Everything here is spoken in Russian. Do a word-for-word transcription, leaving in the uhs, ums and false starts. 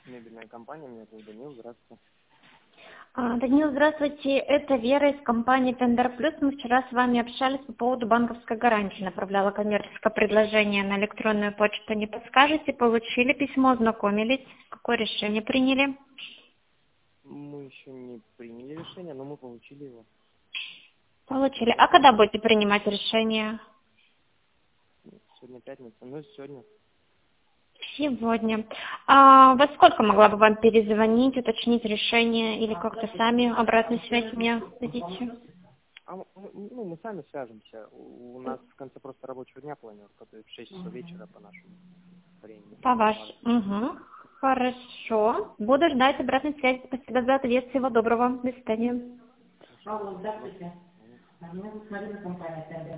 Мебельная компания, меня зовут Данил, здравствуйте. А, Данил, здравствуйте. Это Вера из компании Tender Plus. Мы вчера с вами общались по поводу банковской гарантии. Направляла коммерческое предложение на электронную почту. Не подскажете? Получили письмо, ознакомились? Какое решение приняли? Мы еще не приняли решение, но мы получили его. Получили. А когда будете принимать решение? Сегодня пятница, ну сегодня. Сегодня. А во сколько могла бы вам перезвонить, уточнить решение или как-то сами обратную связь мне дадите? А, мы- ну, мы сами свяжемся. У у нас в конце просто рабочего дня планировка, то есть в шесть часов вечера по нашему времени. По вашему. Угу. Хорошо. Буду ждать обратной связи. Спасибо за ответ. Всего доброго. До свидания. Хорошо. Спасибо.